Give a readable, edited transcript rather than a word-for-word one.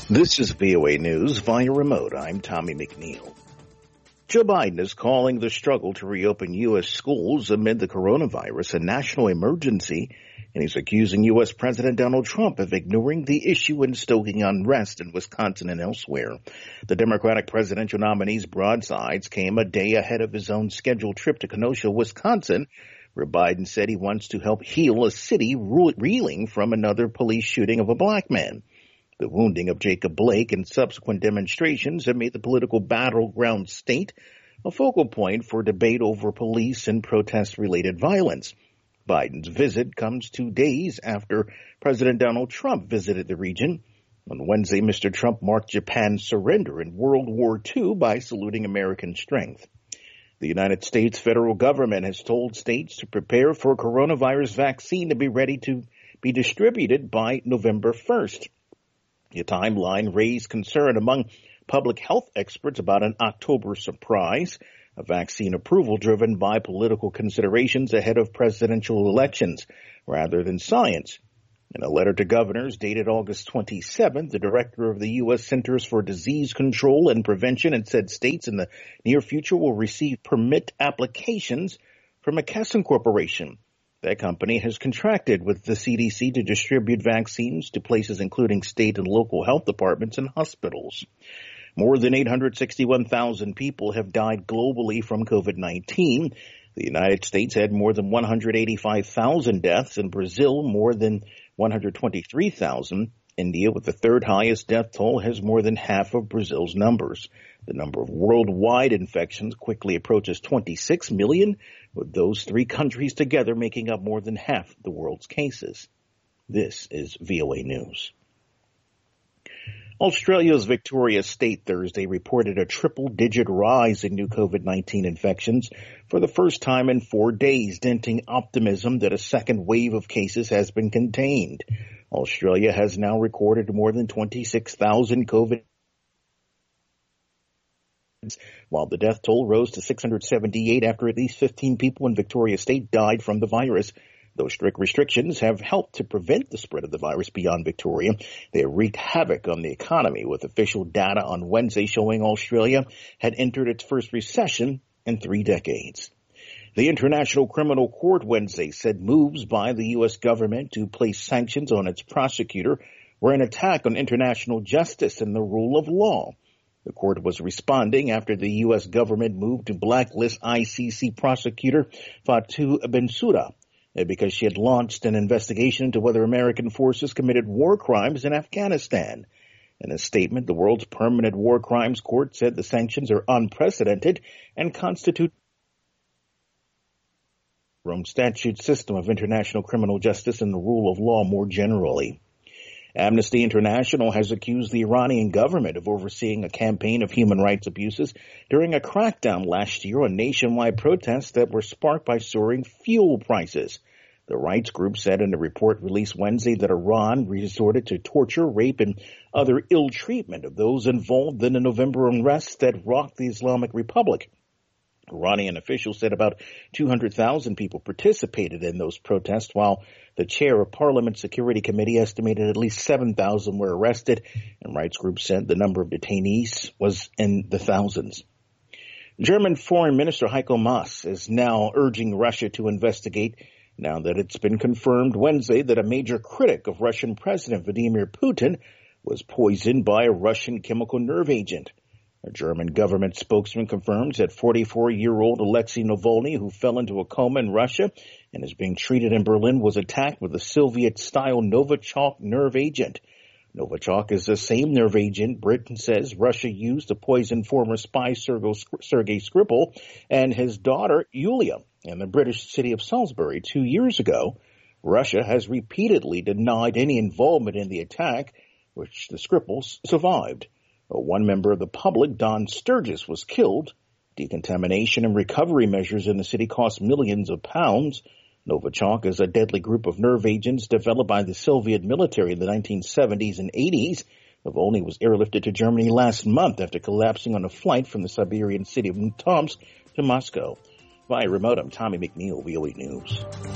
This is VOA News via remote. I'm Tommy McNeil. Joe Biden is calling the struggle to reopen U.S. schools amid the coronavirus a national emergency, and he's accusing U.S. President Donald Trump of ignoring the issue and stoking unrest in Wisconsin and elsewhere. The Democratic presidential nominee's broadsides came a day ahead of his own scheduled trip to Kenosha, Wisconsin, where Biden said he wants to help heal a city reeling from another police shooting of a black man. The wounding of Jacob Blake and subsequent demonstrations have made the political battleground state a focal point for debate over police and protest-related violence. Biden's visit comes 2 days after President Donald Trump visited the region. On Wednesday, Mr. Trump marked Japan's surrender in World War II by saluting American strength. The United States federal government has told states to prepare for a coronavirus vaccine to be ready to be distributed by November 1st. The timeline raised concern among public health experts about an October surprise, a vaccine approval driven by political considerations ahead of presidential elections rather than science. In a letter to governors dated August 27th, the director of the U.S. Centers for Disease Control and Prevention had said states in the near future will receive permit applications from McKesson Corporation. That company has contracted with the CDC to distribute vaccines to places including state and local health departments and hospitals. More than 861,000 people have died globally from COVID-19. The United States had more than 185,000 deaths, and Brazil more than 123,000. India, with the third highest death toll, has more than half of Brazil's numbers. The number of worldwide infections quickly approaches 26 million, with those three countries together making up more than half the world's cases. This is VOA News. Australia's Victoria State Thursday reported a triple-digit rise in new COVID-19 infections for the first time in 4 days, denting optimism that a second wave of cases has been contained. Australia has now recorded more than 26,000 COVID, while the death toll rose to 678 after at least 15 people in Victoria State died from the virus. Though strict restrictions have helped to prevent the spread of the virus beyond Victoria, they have wreaked havoc on the economy, with official data on Wednesday showing Australia had entered its first recession in 3 decades. The International Criminal Court Wednesday said moves by the U.S. government to place sanctions on its prosecutor were an attack on international justice and the rule of law. The court was responding after the U.S. government moved to blacklist ICC prosecutor Fatou Bensouda because she had launched an investigation into whether American forces committed war crimes in Afghanistan. In a statement, the world's permanent war crimes court said the sanctions are unprecedented and constitute Rome statute system of international criminal justice and the rule of law more generally. Amnesty International has accused the Iranian government of overseeing a campaign of human rights abuses during a crackdown last year on nationwide protests that were sparked by soaring fuel prices. The rights group said in a report released Wednesday that Iran resorted to torture, rape, and other ill treatment of those involved in the November unrest that rocked the Islamic Republic. Iranian officials said about 200,000 people participated in those protests, while the chair of Parliament's Security Committee estimated at least 7,000 were arrested, and rights groups said the number of detainees was in the thousands. German Foreign Minister Heiko Maas is now urging Russia to investigate now that it's been confirmed Wednesday that a major critic of Russian President Vladimir Putin was poisoned by a Russian chemical nerve agent. A German government spokesman confirms that 44-year-old Alexei Navalny, who fell into a coma in Russia and is being treated in Berlin, was attacked with a Soviet-style Novichok nerve agent. Novichok is the same nerve agent Britain says Russia used to poison former spy Sergei Skripal and his daughter Yulia in the British city of Salisbury 2 years ago. Russia has repeatedly denied any involvement in the attack, which the Skripals survived. One member of the public, Don Sturgis, was killed. Decontamination and recovery measures in the city cost millions of pounds. Novichok is a deadly group of nerve agents developed by the Soviet military in the 1970s and 80s. Navalny was airlifted to Germany last month after collapsing on a flight from the Siberian city of Tomsk to Moscow. Via remote, I'm Tommy McNeil, VOA News.